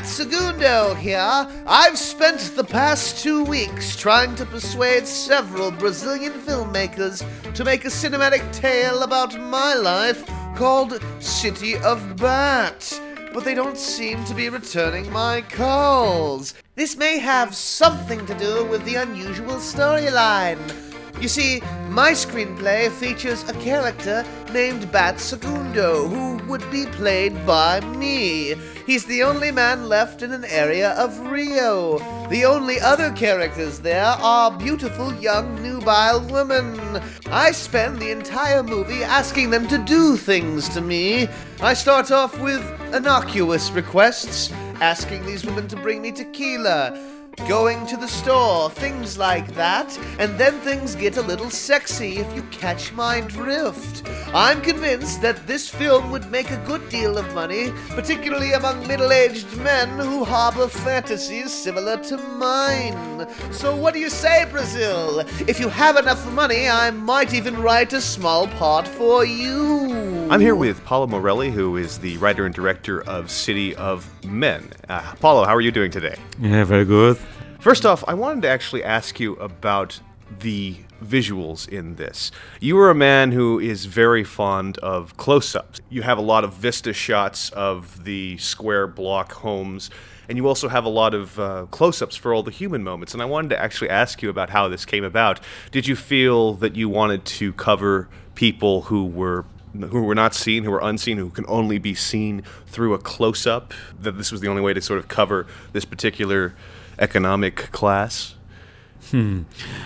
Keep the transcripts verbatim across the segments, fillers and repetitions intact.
Bat Segundo here. I've spent the past two weeks trying to persuade several Brazilian filmmakers to make a cinematic tale about my life called City of Bat, but they don't seem to be returning my calls. This may have something to do with the unusual storyline. You see, my screenplay features a character named Bat Segundo, who would be played by me. He's the only man left in an area of Rio. The only other characters there are beautiful young nubile women. I spend the entire movie asking them to do things to me. I start off with innocuous requests, asking these women to bring me tequila, going to the store, things like that, and then things get a little sexy if you catch my drift. I'm convinced that this film would make a good deal of money, particularly among middle-aged men who harbor fantasies similar to mine. So what do you say, Brazil? If you have enough money, I might even write a small part for you. I'm here with Paulo Morelli, who is the writer and director of City of Men. Uh, Paulo, how are you doing today? Yeah, very good. First off, I wanted to actually ask you about the visuals in this. You are a man who is very fond of close-ups. You have a lot of vista shots of the square block homes, and you also have a lot of uh, close-ups for all the human moments. And I wanted to actually ask you about how this came about. Did you feel that you wanted to cover people who were who were not seen, who were unseen, who can only be seen through a close-up, that this was the only way to sort of cover this particular economic class? Hmm.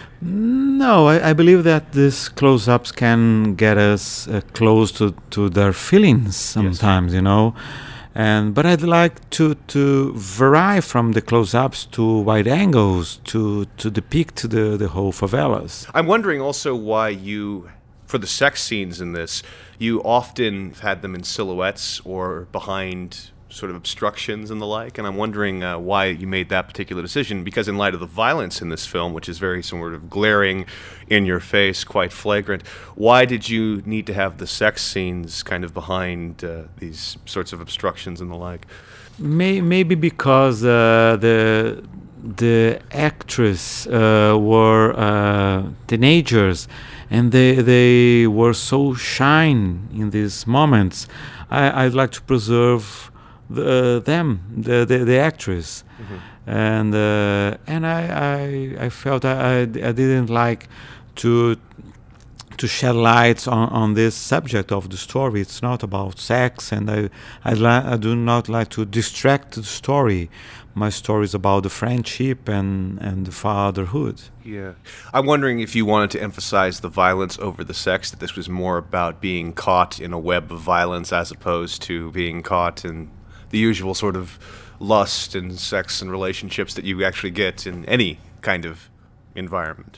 No, I, I believe that these close-ups can get us uh, close to, to their feelings sometimes, yes. you know. And but I'd like to, to vary from the close-ups to wide angles to, to depict the, the whole favelas. I'm wondering also why you, for the sex scenes in this, you often had them in silhouettes or behind sort of obstructions and the like, and I'm wondering uh, why you made that particular decision, because in light of the violence in this film, which is very sort of glaring in your face, quite flagrant, why did you need to have the sex scenes kind of behind uh, these sorts of obstructions and the like? May, maybe because uh, the the actors uh, were uh, teenagers, and they they were so shine in these moments. I, I'd like to preserve the, them, the the, the actress, mm-hmm. and uh, and I, I I felt I, I I didn't like to to shed lights on, on this subject of the story. It's not about sex, and I I, li- I do not like to distract the story. My story is about the friendship and, and the fatherhood. Yeah. I'm wondering if you wanted to emphasize the violence over the sex, that this was more about being caught in a web of violence as opposed to being caught in the usual sort of lust and sex and relationships that you actually get in any kind of environment.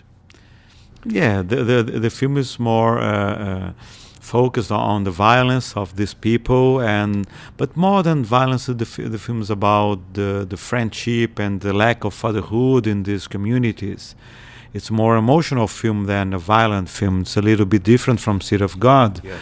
Yeah, the the, the film is more uh, uh, focused on the violence of these people, and but more than violence, the f- the film is about the the friendship and the lack of fatherhood in these communities. It's more emotional film than a violent film. It's a little bit different from City of God. Yeah.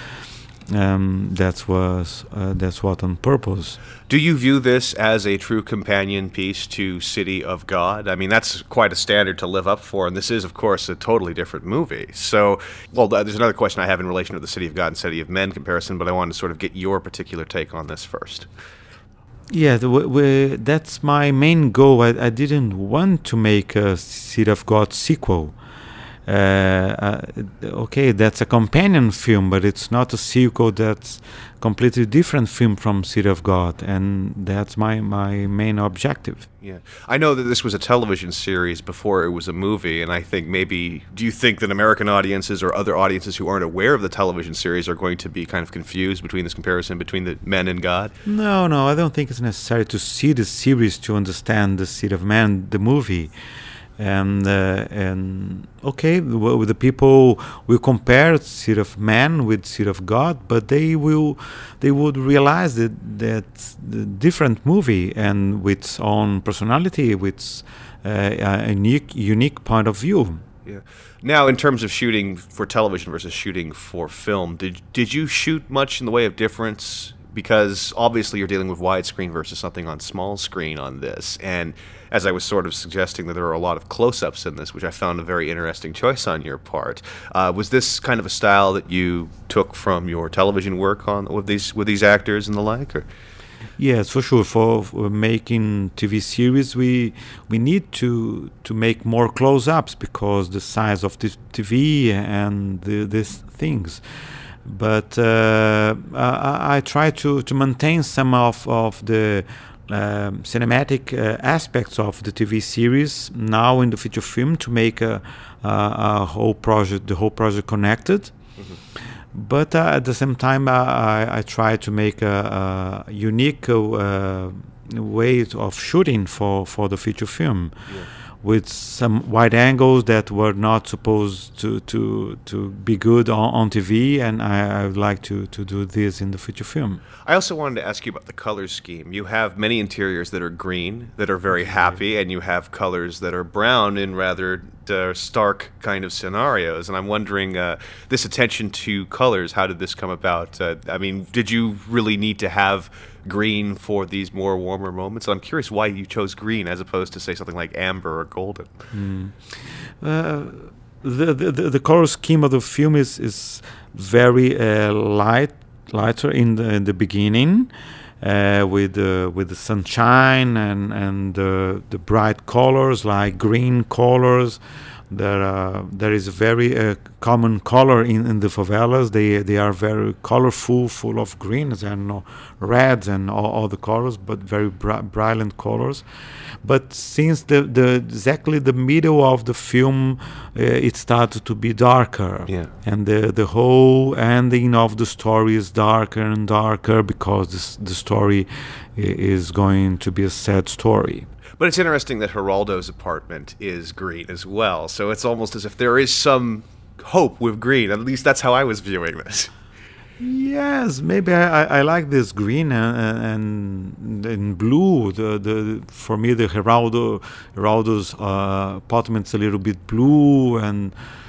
Um, that was uh, that's what on purpose. Do you view this as a true companion piece to City of God? I mean, that's quite a standard to live up for, and this is, of course, a totally different movie. So, well, there's another question I have in relation to the City of God and City of Men comparison, but I wanted to sort of get your particular take on this first. Yeah, the, w- w- that's my main goal. I, I didn't want to make a City of God sequel. Uh, uh, okay, that's a companion film, but it's not a sequel. That's completely different film from City of God, and that's my, my main objective. Yeah, I know that this was a television series before it was a movie, and I think maybe, do you think that American audiences or other audiences who aren't aware of the television series are going to be kind of confused between this comparison between the Men and God? No, no, I don't think it's necessary to see the series to understand the City of Men, the movie. And uh, and okay, the, the people will compare City of Man with City of God, but they will they would realize that that's the different movie and with its own personality, with uh, a unique unique point of view. Yeah. Now, in terms of shooting for television versus shooting for film, did did you shoot much in the way of difference because obviously you're dealing with widescreen versus something on small screen on this. And as I was sort of suggesting that there are a lot of close-ups in this, which I found a very interesting choice on your part. Uh, was this kind of a style that you took from your television work on with these with these actors and the like? Or? Yes, for sure. For, for making T V series, we we need to to make more close-ups because the size of the T V and the, these things. But uh, I, I try to, to maintain some of of the um, cinematic uh, aspects of the T V series now in the feature film to make a, a, a whole project, the whole project connected. Mm-hmm. But uh, at the same time, uh, I, I try to make a, a unique uh, way of shooting for, for the feature film, yeah. with some wide angles that were not supposed to to, to be good on, on T V, and I, I would like to, to do this in the feature film. I also wanted to ask you about the color scheme. You have many interiors that are green, that are very happy, and you have colors that are brown in rather uh, stark kind of scenarios. And I'm wondering, uh, this attention to colors, how did this come about? Uh, I mean, did you really need to have green for these more warmer moments? I'm curious why you chose green as opposed to, say, something like amber or golden. Mm. Uh, the, the the color scheme of the film is is very uh, light, lighter in the in the beginning, uh, with the with the sunshine and and the the bright colors like green colors. There, uh, there is a very uh, common color in, in the favelas. They they are very colorful, full of greens and uh, reds and all, all the colors, but very bri- brilliant colors. But since the, the exactly the middle of the film, uh, it started to be darker, yeah. and the the whole ending of the story is darker and darker because this, the story is going to be a sad story. But it's interesting that Geraldo's apartment is green as well, so it's almost as if there is some hope with green. At least that's how I was viewing this. Yes, maybe I, I, I like this green and and, and blue. The the for me the Geraldo Geraldo's uh, apartment's a little bit blue and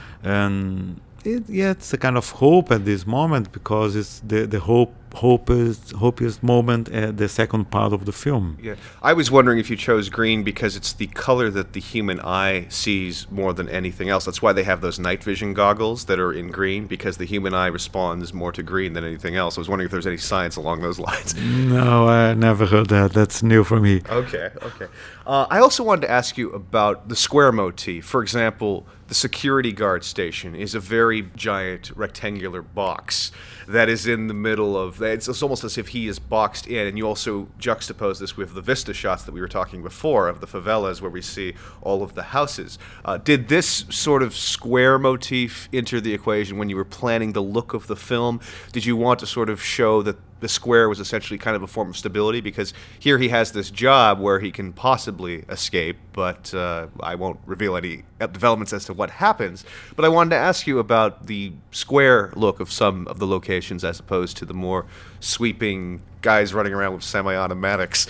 and it, yeah, it's a kind of hope at this moment because it's the the hope. Hopest, hopest moment at the second part of the film. Yeah, I was wondering if you chose green because it's the color that the human eye sees more than anything else. That's why they have those night vision goggles that are in green, because the human eye responds more to green than anything else. I was wondering if there's any science along those lines. No, I never heard that. That's new for me. Okay, okay. Uh, I also wanted to ask you about the square motif. For example, the security guard station is a very giant rectangular box that is in the middle of, it's, it's almost as if he is boxed in, and you also juxtapose this with the vista shots that we were talking before of the favelas where we see all of the houses. Uh, did this sort of square motif enter the equation when you were planning the look of the film? Did you want to sort of show that the square was essentially kind of a form of stability? Because here he has this job where he can possibly escape, but uh, I won't reveal any developments as to what happens. But I wanted to ask you about the square look of some of the locations as opposed to the more sweeping guys running around with semi-automatics.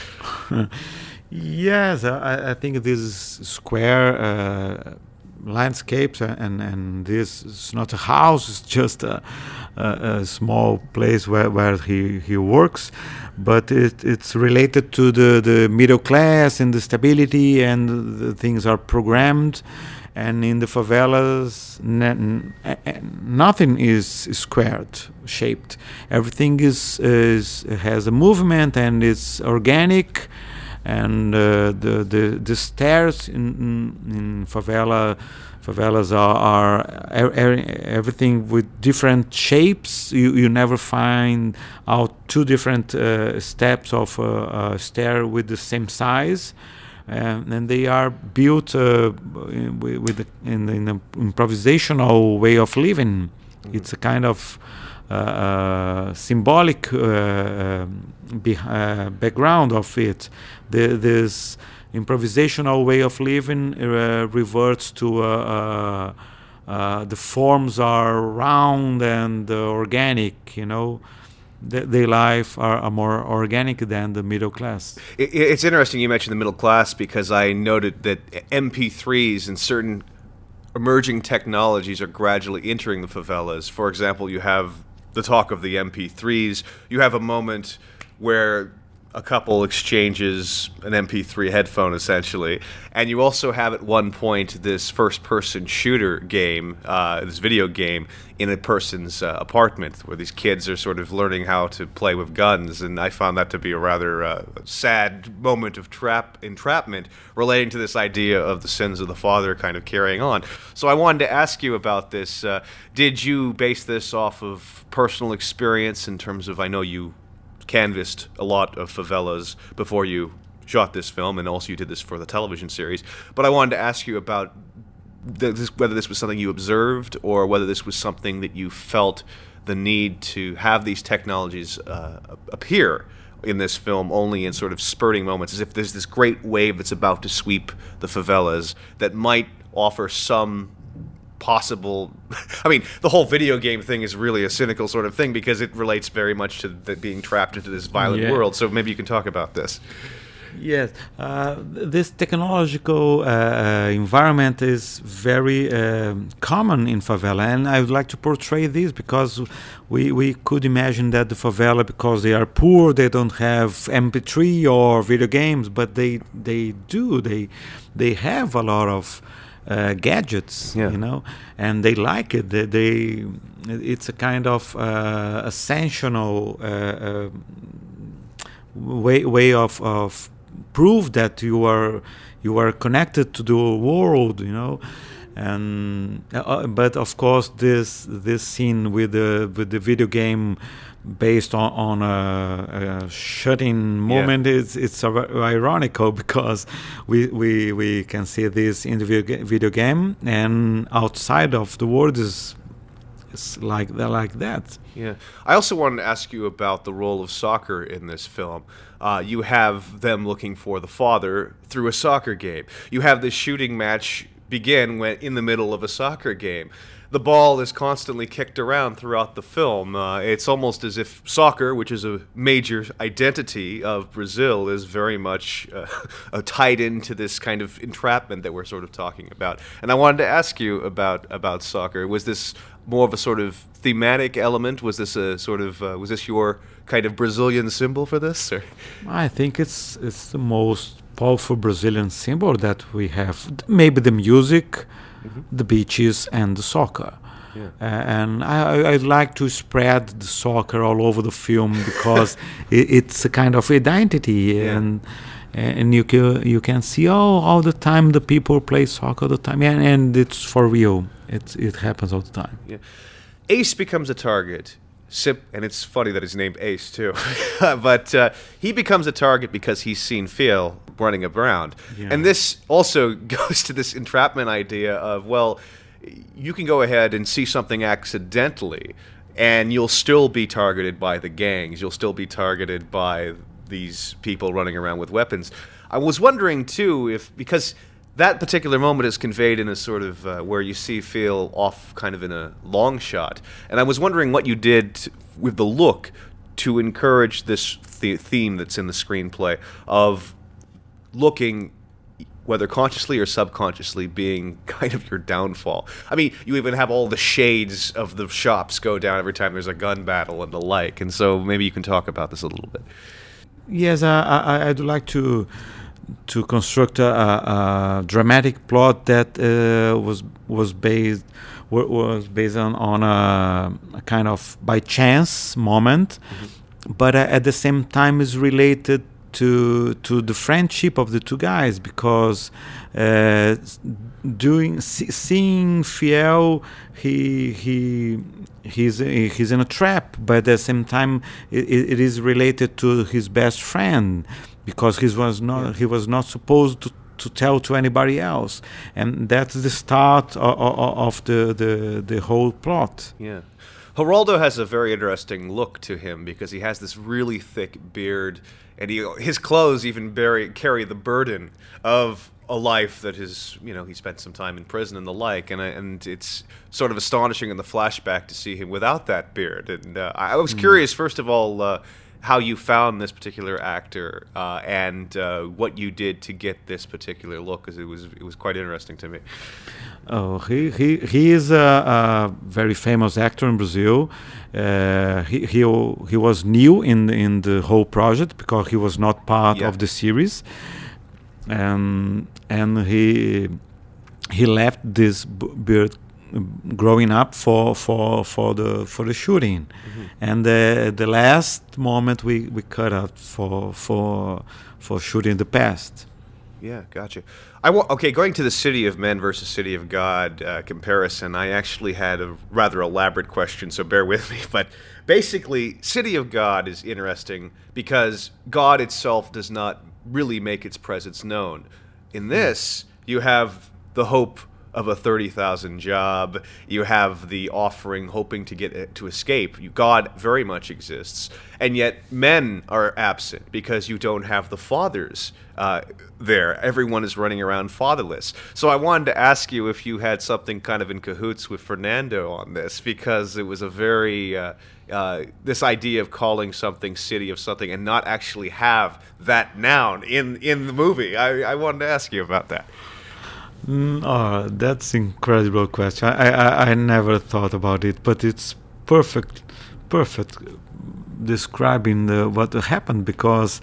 Yes, I, I think this square uh, landscapes and and this is not a house, it's just a, a, a small place where, where he, he works, but it, it's related to the, the middle class and the stability, and the things are programmed. And in the favelas, n- n- nothing is squared shaped. Everything is, is has a movement and is organic. And uh, the, the the stairs in, in, in favela favelas are, are er, er, everything with different shapes. You you never find out two different uh, steps of a, a stair with the same size. Um, and they are built uh, with, with the, in, in an improvisational way of living. Mm-hmm. It's a kind of uh, uh, symbolic uh, uh, be, uh, background of it. The, this improvisational way of living uh, reverts to uh, uh, uh, the forms are round and uh, organic, you know. Their life are, are more organic than the middle class. It, it's interesting you mentioned the middle class, because I noted that M P threes and certain emerging technologies are gradually entering the favelas. For example, you have the talk of the M P threes. You have a moment where a couple exchanges an M P three headphone, essentially, and you also have at one point this first-person shooter game, uh, this video game, in a person's uh, apartment, where these kids are sort of learning how to play with guns, and I found that to be a rather uh, sad moment of trap entrapment relating to this idea of the sins of the father kind of carrying on. So I wanted to ask you about this. Uh, did you base this off of personal experience in terms of, I know you canvassed a lot of favelas before you shot this film, and also you did this for the television series. But I wanted to ask you about th- this, whether this was something you observed, or whether this was something that you felt the need to have these technologies uh, appear in this film only in sort of spurting moments, as if there's this great wave that's about to sweep the favelas that might offer some possible. I mean, the whole video game thing is really a cynical sort of thing because it relates very much to the being trapped into this violent Yeah. world. So maybe you can talk about this. Yes, uh, this technological uh, environment is very um common in favela, and I would like to portray this because we, we could imagine that the favela, because they are poor, they don't have M P three or video games, but they they do. They they have a lot of uh, gadgets, Yeah. you know, and they like it. They, they it's a kind of uh, essential uh, uh, way way of of prove that you are you are connected to the world, you know, and uh, but of course this this scene with the with the video game based on on a, a shutting moment Yeah. is it's ir- ironical because we, we we can see this in the video, video game, and outside of the world is it's like like that. Yeah. I also wanted to ask you about the role of soccer in this film. Uh, you have them looking for the father through a soccer game. You have this shooting match begin when in the middle of a soccer game. The ball is constantly kicked around throughout the film. Uh, it's almost as if soccer, which is a major identity of Brazil, is very much uh, uh, tied into this kind of entrapment that we're sort of talking about. And I wanted to ask you about about soccer. Was this more of a sort of thematic element? Was this a sort of uh, was this your kind of Brazilian symbol for this? Or? I think it's it's the most powerful Brazilian symbol that we have. Maybe the music, the beaches, and the soccer. Yeah. Uh, and I, I- I'd like to spread the soccer all over the film because it, it's a kind of identity, Yeah. and and you can you can see oh all the time the people play soccer all the time, and, and it's for real. It's it happens all the time. Yeah. Ace becomes a target. Sip, and it's funny that he's named Ace too, but uh, he becomes a target because he's seen Phil running around, Yeah. and this also goes to this entrapment idea of, well, you can go ahead and see something accidentally, and you'll still be targeted by the gangs. You'll still be targeted by these people running around with weapons. I was wondering too if because. That particular moment is conveyed in a sort of uh, where you see Phil off kind of in a long shot. And I was wondering what you did t- with the look to encourage this the- theme that's in the screenplay of looking, whether consciously or subconsciously, being kind of your downfall. I mean, you even have all the shades of the shops go down every time there's a gun battle and the like. And so maybe you can talk about this a little bit. Yes, I, I, I'd like to to construct a, a, a dramatic plot that uh, was was based wa- was based on, on a, a kind of by chance moment, but uh, at the same time is related to to the friendship of the two guys, because uh, s- doing see, seeing Fiel, he he he's he's in a trap, but at the same time it, it is related to his best friend, because he was not Yeah. he was not supposed to, to tell to anybody else, and that's the start of, of the, the the whole plot. Yeah. Geraldo has a very interesting look to him because he has this really thick beard, and he, his clothes even bear, carry the burden of a life that is, you know, he spent some time in prison and the like, and I- and it's sort of astonishing in the flashback to see him without that beard. And uh, I was curious, first of all, uh, how you found this particular actor uh, and uh, what you did to get this particular look, because it was it was quite interesting to me. Oh, he he he is a, a very famous actor in Brazil. Uh, he he he was new in in the whole project because he was not part Yeah. of the series, and and he he left this b- beard growing up for for for the for the shooting, and the the last moment we we cut out for for for shooting the past. Yeah, gotcha. I wa- okay, going to the City of Men versus City of God uh, comparison, I actually had a rather elaborate question, so bear with me. But basically, City of God is interesting because God itself does not really make its presence known. In this, you have the hope of a thirty thousand job. You have the offering hoping to get it to escape. You, God very much exists. And yet men are absent because you don't have the fathers uh, there. Everyone is running around fatherless. So I wanted to ask you if you had something kind of in cahoots with Fernando on this, because it was a very... Uh, uh, this idea of calling something city of something and not actually have that noun in, in the movie. I, I wanted to ask you about that. Mm, oh, that's incredible question. I, I I never thought about it, but it's perfect, perfect describing the, what happened, because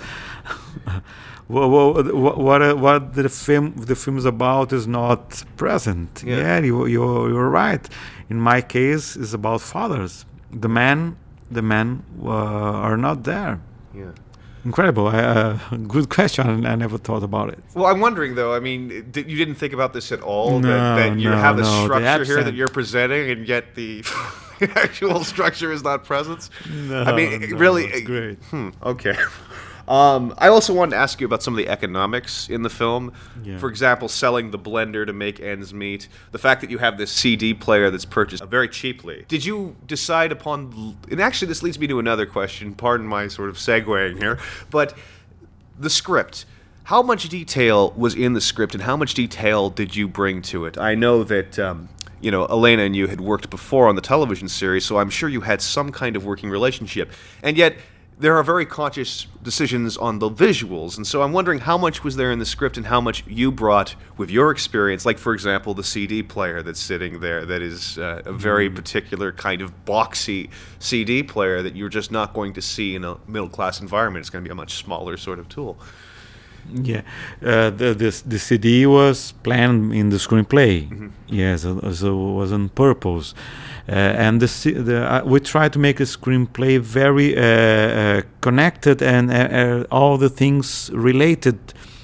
what what what, what the film the film is about is not present. Yeah. Yeah, you you're, you're right. In my case, it's about fathers. The men, the men uh, are not there. Yeah. Incredible. Uh, good question. I never thought about it. Well, I'm wondering, though, I mean, did, you didn't think about this at all? No, that, that you no, have a no, the structure here that absent- you're presenting, and yet the actual structure is not present? No, I mean, it no, really... it's great. Hmm, okay. Um, I also wanted to ask you about some of the economics in the film. Yeah. For example, selling the blender to make ends meet. The fact that you have this C D player that's purchased very cheaply. Did you decide upon... And actually, this leads me to another question. Pardon my sort of segueing here. But the script. How much detail was in the script, and how much detail did you bring to it? I know that... Um, you know, Elena and you had worked before on the television series, so I'm sure you had some kind of working relationship. And yet, there are very conscious decisions on the visuals, and so I'm wondering how much was there in the script and how much you brought with your experience, like, for example, the C D player that's sitting there that is uh, a very particular kind of boxy C D player that you're just not going to see in a middle-class environment. It's going to be a much smaller sort of tool. Yeah, uh, the, the the C D was planned in the screenplay. Mm-hmm. Yes, so, so it was on purpose, uh, and the, C- the uh, we tried to make a screenplay very uh, uh, connected and uh, uh, all the things related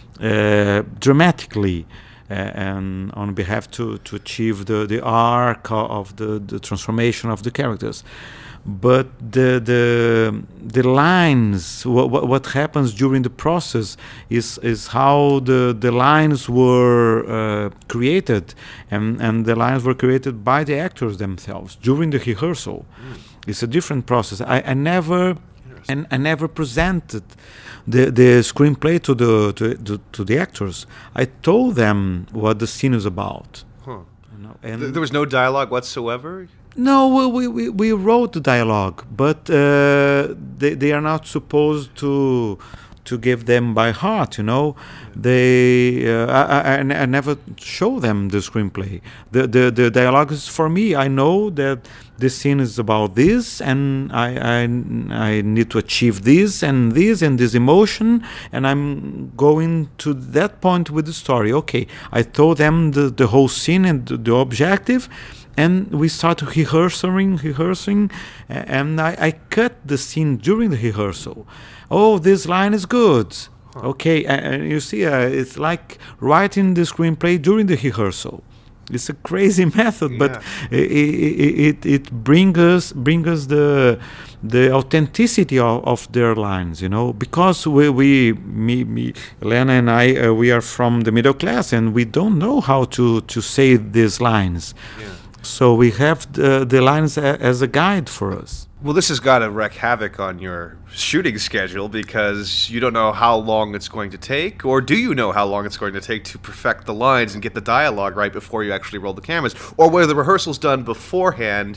uh, dramatically, uh, and on behalf to to achieve the the arc of the the transformation of the characters. But the the the lines, what, what what happens during the process is is how the the lines were uh, created, and and the lines were created by the actors themselves during the rehearsal. Mm. It's a different process. I, I never and I never presented the the screenplay to the to, to to the actors. I told them what the scene is about. Huh. You know, and Th- there was no dialogue whatsoever? No, we, we, we wrote the dialogue, but uh, they they are not supposed to to give them by heart. You know, they uh, I, I, I never show them the screenplay. The, the the dialogue is for me. I know that this scene is about this, and I I I need to achieve this and this and this emotion, and I'm going to that point with the story. Okay, I told them the the whole scene and the, the objective. And we started rehearsing, rehearsing, and I, I cut the scene during the rehearsal. Oh, this line is good. Huh. Okay, and you see, uh, it's like writing the screenplay during the rehearsal. It's a crazy method, yeah. but it it, it, it brings us brings us the the authenticity of, of their lines, you know, because we we me, me Elena and I uh, we are from the middle class and we don't know how to to say these lines. Yeah. So we have the, the lines a, as a guide for us. Well, this has got to wreak havoc on your shooting schedule because you don't know how long it's going to take, or do you know how long it's going to take to perfect the lines and get the dialogue right before you actually roll the cameras, or were the rehearsals done beforehand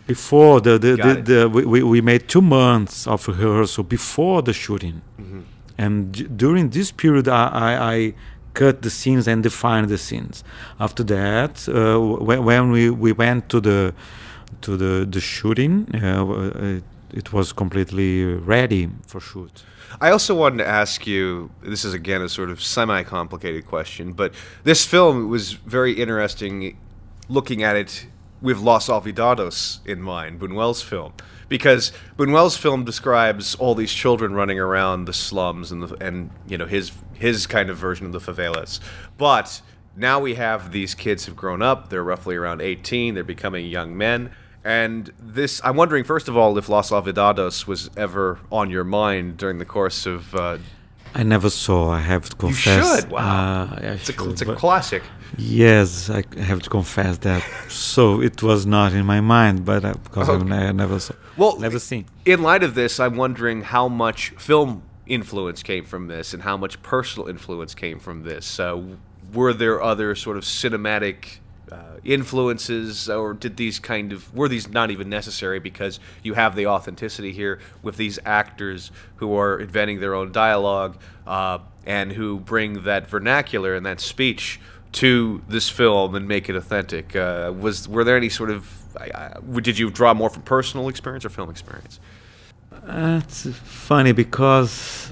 Before the the, Got the, it. the we, we we made two months of rehearsal before the shooting, Mhm. and d- during this period I, I, I cut the scenes and defined the scenes. After that, uh, when, when we, we went to the to the the shooting, uh, it, it was completely ready for shoot. I also wanted to ask you, this is again a sort of semi-complicated question, but this film was very interesting looking at it with Los Olvidados in mind, Buñuel's film. Because Buñuel's film describes all these children running around the slums and, the, and you know, his, his kind of version of the favelas. But now we have these kids who've grown up, they're roughly around eighteen, they're becoming young men. And this, I'm wondering, first of all, if Los Olvidados was ever on your mind during the course of... Uh, I never saw. I have to you confess. should, wow. Uh, I it's a, should, it's a but- classic. Yes, I have to confess that. So it was not in my mind, but uh, because Okay. I, I never saw, Well, never seen. In light of this, I'm wondering how much film influence came from this and how much personal influence came from this. Uh, were there other sort of cinematic uh, influences, or did these kind of, were these not even necessary because you have the authenticity here with these actors who are inventing their own dialogue uh, and who bring that vernacular and that speech to this film and make it authentic? Uh, was were there any sort of uh, did you draw more from personal experience or film experience? Uh, it's funny because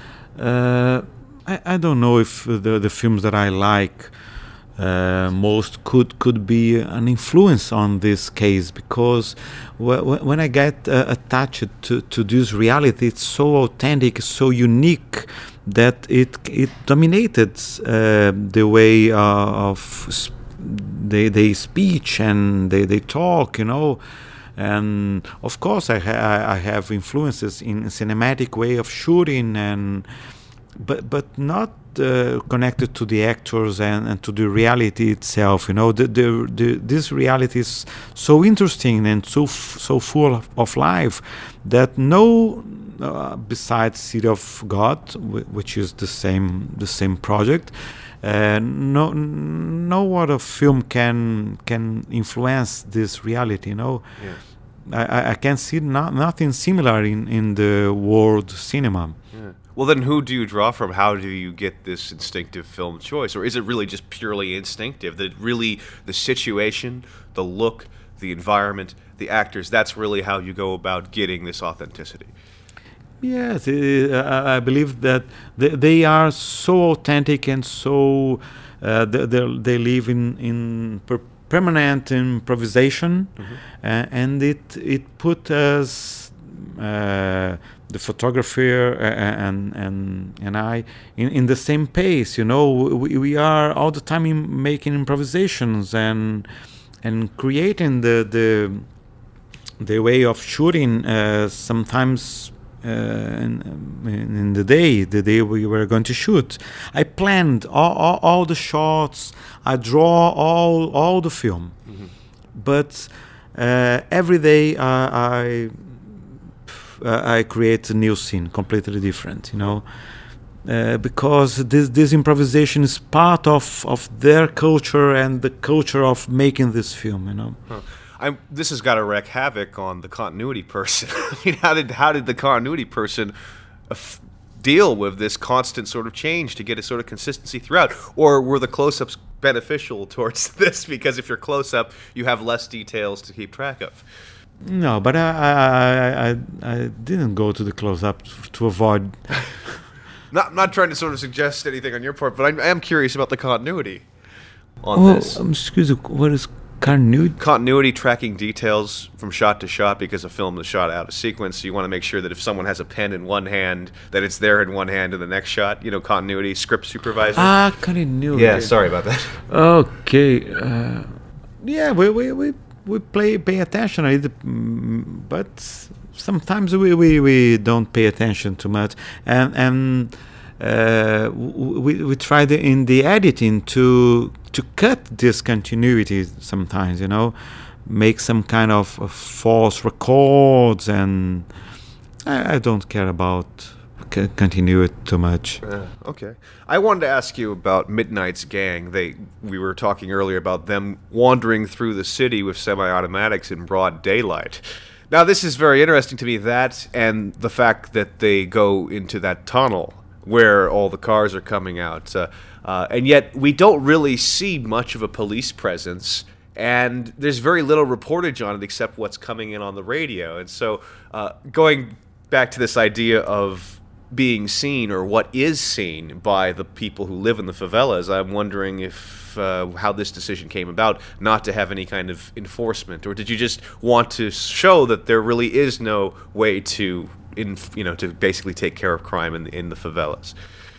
uh, I, I don't know if the the films that I like uh, most could could be an influence on this case, because wh- wh- when I get uh, attached to, to this reality, it's so authentic, so unique that it it dominated uh, the way uh, of sp- they they speech and they, they talk, you know. And of course, I, ha- I have influences in cinematic way of shooting, and but but not uh, connected to the actors and, and to the reality itself. You know, the, the, the this reality is so interesting and so f- so full of, of life that no, uh, besides City of God, w- which is the same the same project. Uh, no, no other film can can influence this reality. You know, Yeah. I, I- I can see no, nothing similar in, in the world cinema. Yeah. Well, then who do you draw from? How do you get this instinctive film choice? Or is it really just purely instinctive? That really the situation, the look, the environment, the actors, that's really how you go about getting this authenticity? Yes, uh, I I believe that they, they are so authentic and so uh, they, they they live in in per- permanent improvisation, Mm-hmm. uh, and it it put us uh, the photographer uh, and and and I in, in the same pace. You know, we we are all the time in making improvisations and and creating the the the way of shooting. Uh, sometimes. Uh, in, in the day, the day we were going to shoot, I planned all, all, all the shots. I draw all all the film, Mm-hmm. but uh, every day uh, I uh, I create a new scene, completely different. You know, uh, because this this improvisation is part of of their culture and the culture of making this film. You know. Huh. I'm, this has got to wreak havoc on the continuity person. I mean, how did how did the continuity person uh, f- deal with this constant sort of change to get a sort of consistency throughout? Or were the close-ups beneficial towards this? Because if you're close-up, you have less details to keep track of. No, but I I, I, I didn't go to the close-up to avoid. Not I'm not trying to sort of suggest anything on your part, but I'm, I am curious about the continuity on Oh, this. um, excuse me. What is continuity? Continuity, tracking details from shot to shot, because a film is shot out of sequence. So you want to make sure that if someone has a pen in one hand, that it's there in one hand in the next shot. You know, continuity, script supervisor. Ah, continuity. yeah, sorry about that. Okay. Uh, yeah, we we we, we play pay attention, I did, mm, but sometimes we, we, we don't pay attention too much, and and uh, we we tried in the editing to to cut this continuity sometimes, you know, make some kind of, of false records, and I, I don't care about c- continue it too much. Uh, okay. I wanted to ask you about Midnight's gang. They we were talking earlier about them wandering through the city with semi-automatics in broad daylight. Now, this is very interesting to me, that and the fact that they go into that tunnel where all the cars are coming out. Uh, uh, and yet we don't really see much of a police presence, and there's very little reportage on it except what's coming in on the radio. And so uh, going back to this idea of being seen, or what is seen by the people who live in the favelas, I'm wondering if uh, how this decision came about, not to have any kind of enforcement, or did you just want to show that there really is no way to, in, you know, to basically take care of crime in in the favelas?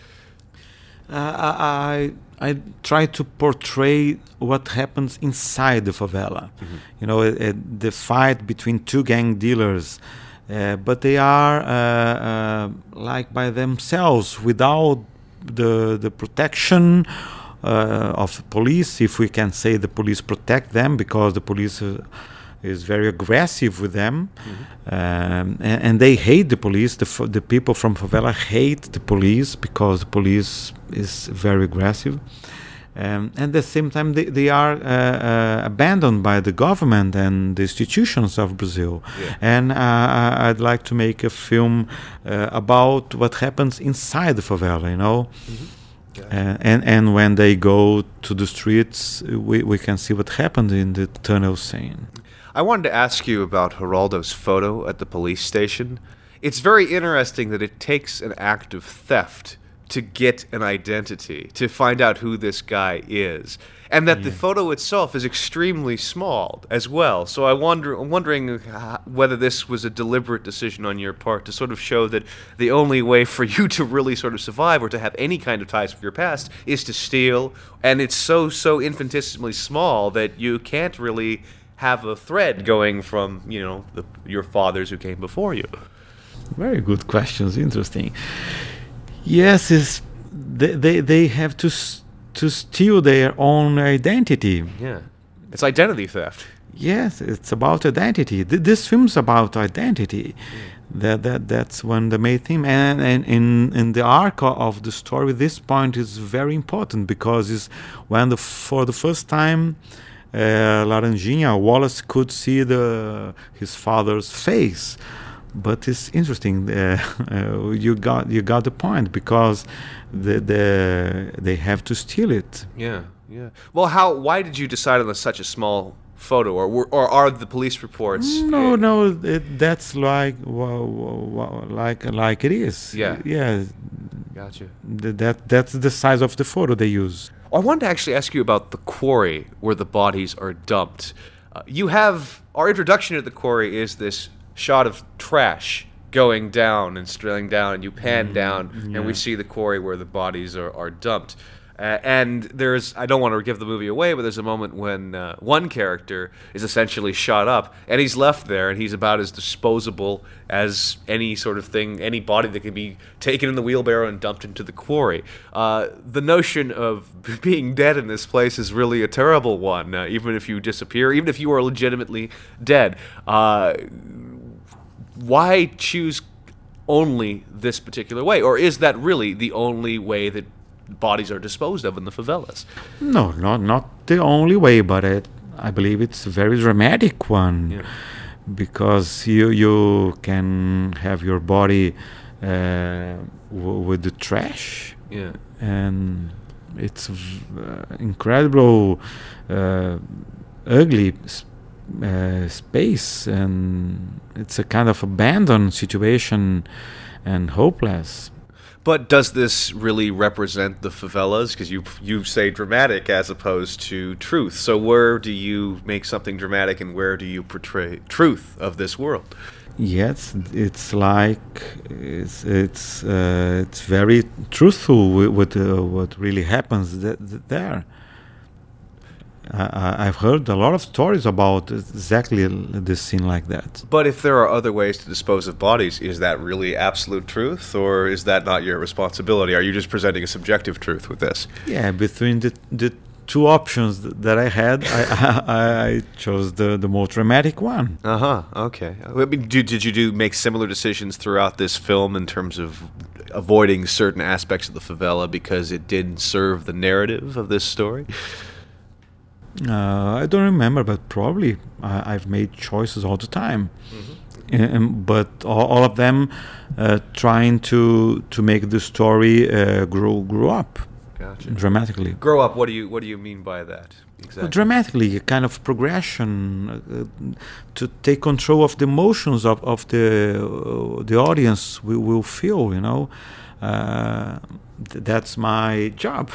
Uh, I I try to portray what happens inside the favela. Mm-hmm. You know, uh, the fight between two gang dealers. Uh, but they are uh, uh, like by themselves, without the the protection uh, of the police, if we can say the police protect them, because the police uh, is very aggressive with them. Mm-hmm. um, and, and they hate the police. The f- the people from favela hate the police because the police is very aggressive. Um, and at the same time, they, they are uh, uh, abandoned by the government and the institutions of Brazil. Yeah. And uh, I'd like to make a film uh, about what happens inside the favela, you know. Mm-hmm. Gotcha. Uh, and, and when they go to the streets, we, we can see what happened in the tunnel scene. I wanted to ask you about Geraldo's photo at the police station. It's very interesting that it takes an act of theft to get an identity, to find out who this guy is, and that yeah. the photo itself is extremely small as well. So I wonder, I'm wondering whether this was a deliberate decision on your part to sort of show that the only way for you to really sort of survive, or to have any kind of ties with your past, is to steal, and it's so, so infinitesimally small that you can't really have a thread going from, you know, the, your fathers who came before you. Very good questions, interesting. Yes, is they, they they have to to steal their own identity. Yeah, it's identity theft. Yes, it's about identity. Th- this film's about identity. Mm. That that that's one the main theme. And and in in the arc of the story, this point is very important, because it's when the for the first time, uh, Laranjinha Wallace could see the his father's face. But it's interesting. Uh, uh, you got you got the point, because the, the they have to steal it. Yeah, yeah. Well, how? Why did you decide on such a small photo, or were, or are the police reports? No, uh, no. It, that's like well, well, like like it is. Yeah. Yeah. Gotcha. Th- that that's the size of the photo they use. I wanted to actually ask you about the quarry where the bodies are dumped. Uh, you have our introduction to the quarry is this shot of trash going down and strailing down, and you pan mm, down, yeah. and we see the quarry where the bodies are, are dumped. Uh, and there's, I don't want to give the movie away, but there's a moment when uh, one character is essentially shot up, and he's left there, and he's about as disposable as any sort of thing, any body that can be taken in the wheelbarrow and dumped into the quarry. Uh, the notion of being dead in this place is really a terrible one, uh, even if you disappear, even if you are legitimately dead. Uh, why choose only this particular way? Or is that really the only way that bodies are disposed of in the favelas? No, not not the only way, but it, I believe it's a very dramatic one. Yeah. Because you you can have your body uh, w- with the trash. Yeah. And it's v- uh, incredible, uh, ugly sp- uh, space, and it's a kind of abandoned situation and hopeless. But does this really represent the favelas? Because you you say dramatic as opposed to truth. So where do you make something dramatic, and where do you portray truth of this world? Yes, it's like it's it's uh, it's very truthful with, with uh, what really happens th- th- there. I, I've heard a lot of stories about exactly this scene like that. But if there are other ways to dispose of bodies, is that really absolute truth, or is that not your responsibility? Are you just presenting a subjective truth with this? Yeah, between the the two options th- that I had, I, I, I chose the, the more dramatic one. Uh huh. Okay. I mean, do, did you do make similar decisions throughout this film in terms of avoiding certain aspects of the favela because it didn't serve the narrative of this story? Uh, I don't remember, but probably I, I've made choices all the time. Mm-hmm. Um, but all, all of them uh, trying to to make the story uh, grow grow up. Gotcha. Dramatically. Grow up. What do you What do you mean by that? Exactly. Well, dramatically, a kind of progression uh, to take control of the emotions of of the uh, the audience will will feel. You know, uh, th- that's my job.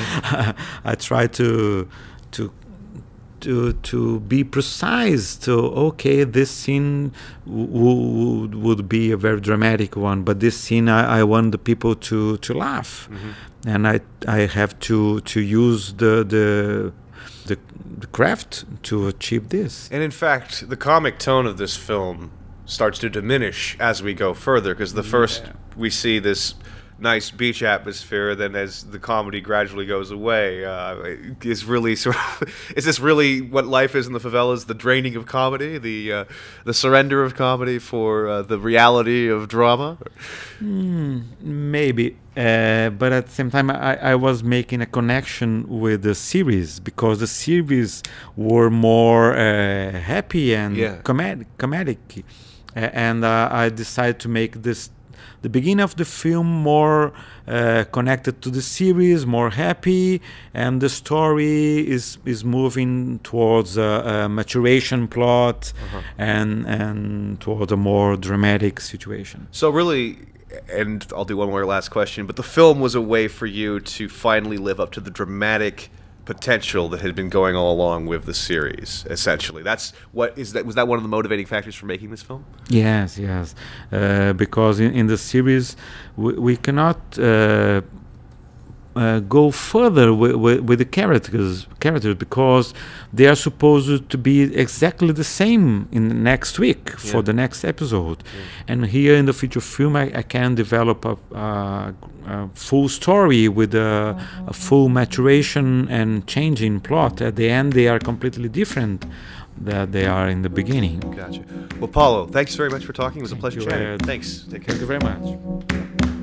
I try to to. To, to be precise, to okay, this scene w- w- would be a very dramatic one, but this scene I, I want the people to, to laugh, mm-hmm. and I I have to to use the the the, the craft to achieve this. And in fact, the comic tone of this film starts to diminish as we go further, because the first yeah. we see this nice beach atmosphere, then as the comedy gradually goes away, uh, is really sort of, is this really what life is in the favelas, the draining of comedy, the uh, the surrender of comedy for uh, the reality of drama? Mm, maybe, uh, but at the same time I, I was making a connection with the series, because the series were more uh, happy and yeah. comedic, comedic. Uh, and uh, I decided to make this the beginning of the film more uh, connected to the series, more happy, and the story is is moving towards a, a maturation plot uh-huh. and and towards a more dramatic situation. So really, and I'll do one more last question, but the film was a way for you to finally live up to the dramatic potential that had been going all along with the series. Essentially, that's what is that. Was that one of the motivating factors for making this film? Yes, yes, uh, because in, in the series we, we cannot uh, uh, go further with, with, with the characters, characters because they are supposed to be exactly the same in the next week yeah. for the next episode. Yeah. And here in the feature film, I, I can develop a, a, a full story with a, a full maturation and changing plot. At the end, they are completely different that they are in the beginning. Gotcha. Well, Paulo, thanks very much for talking. It was a pleasure you, chatting. uh, Thanks. Take care. Thank you very much.